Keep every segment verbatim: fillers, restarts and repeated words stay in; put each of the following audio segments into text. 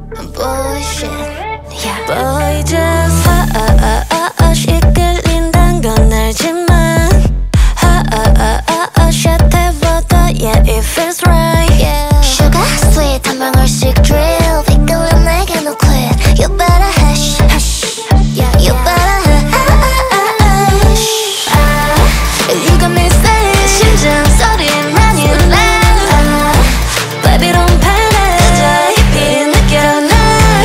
bullshit. Yeah. Boy, just hush. 이끌린단 건 알지만 hush. 때보다 yeah, it feels right. Yeah. Sugar sweet 한 방울씩 drill. 이끌려 내게 no quit. You better hush, hush. Yeah, You yeah. better hush. You got me saying 심장 소리 많이 loud. Baby don't panic. 그저 깊이 느껴 날.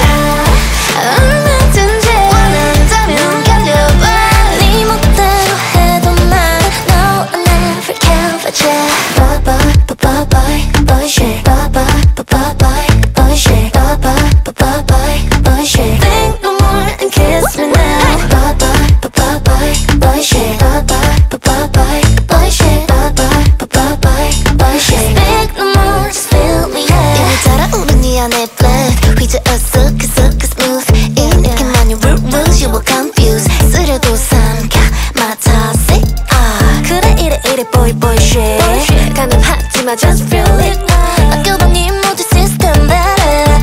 얼마든지 원한다면 견뎌봐. 네 멋대로 해도 난 No, I never care for you. Boy, boy, boy, boy, bullshit. Boy, boy, boy, boy, bullshit. Boy, boy, boy, boy, bullshit. Think no more and kiss me now. Boy, boy, boy, boy, bullshit. Boy, boy, boy, boy, bullshit. Boy, boy, boy, boy, bullshit. Speak no more, just feel me yeah. 이미 달아오른 네 안에 blood. 휘저었어, 그저 그 smooth. 이 느낌만이 root roots, you will confuse. 쓰려도 삼켜 맡아서 아 그래 이래 이래 boy boy shit. 가능하지 마 just feel it. 아껴봐 네 모든 system better.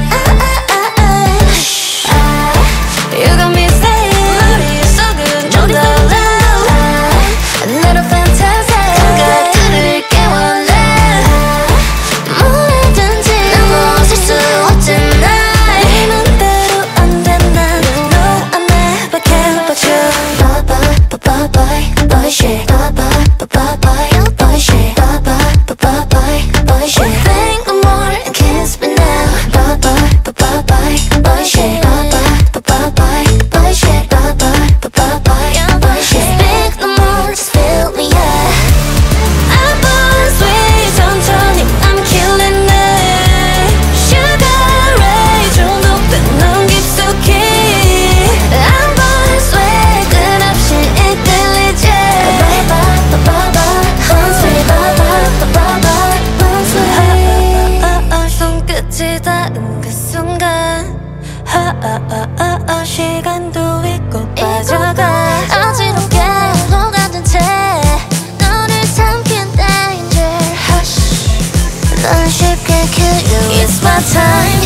You got me saying 머리 속은 좀 더 loud. 나로 fantasy 감각들을 깨워내. 뭐라든지 난 멈출 수 없잖아. 네 맘대로 안 돼 난 No, I never care about you. Boy, boy, boy, boy, bullshit. Boy, boy, boy, boy, bullshit. Boy, boy, boy, boy, bullshit. Think no more and kiss me now. Boy, boy, boy, boy, bullshit. Boy, boy, boy, boy, bullshit. Boy, boy, boy, boy, bullshit. Speak no more, just feel me, yeah. I'm born sweet, 천천히 I'm killing it. Sugar ray 좀 높은 넌 깊숙이. I'm born sweet, 끝없이 이끌리지. Bye bye bye bye bye, born sweet. Bye bye bye bye bye, born sweet. 손끝이 닿은 그 순간 시간도 잊고 빠져가. 어지럽게 녹아든 채 너를 삼킨 danger. Hush. 넌 쉽게 kill you. It's my time.